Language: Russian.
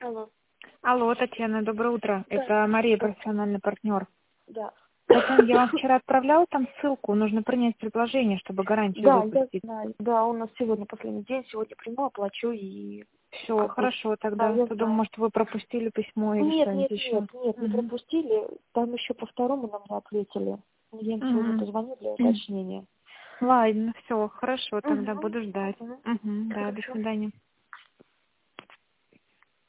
Алло. Алло, Татьяна, доброе утро. Да. Это Мария, Да. профессиональный партнер. Да. Татьяна, я вам вчера отправляла там ссылку, нужно принять предложение, чтобы гарантию Да, я выпустить. знаю. Да, у нас сегодня последний день, сегодня приму, оплачу и Все, как бы... хорошо Да, тогда. я Подумаю, знаю. может, вы пропустили письмо или Нет, что-нибудь нет, еще. нет, нет, не пропустили. Там еще по второму нам не ответили. Я им сегодня Угу. позвоню для уточнения. Ладно, все, хорошо, тогда Угу. буду ждать. Угу. Угу, да, до Хорошо. свидания.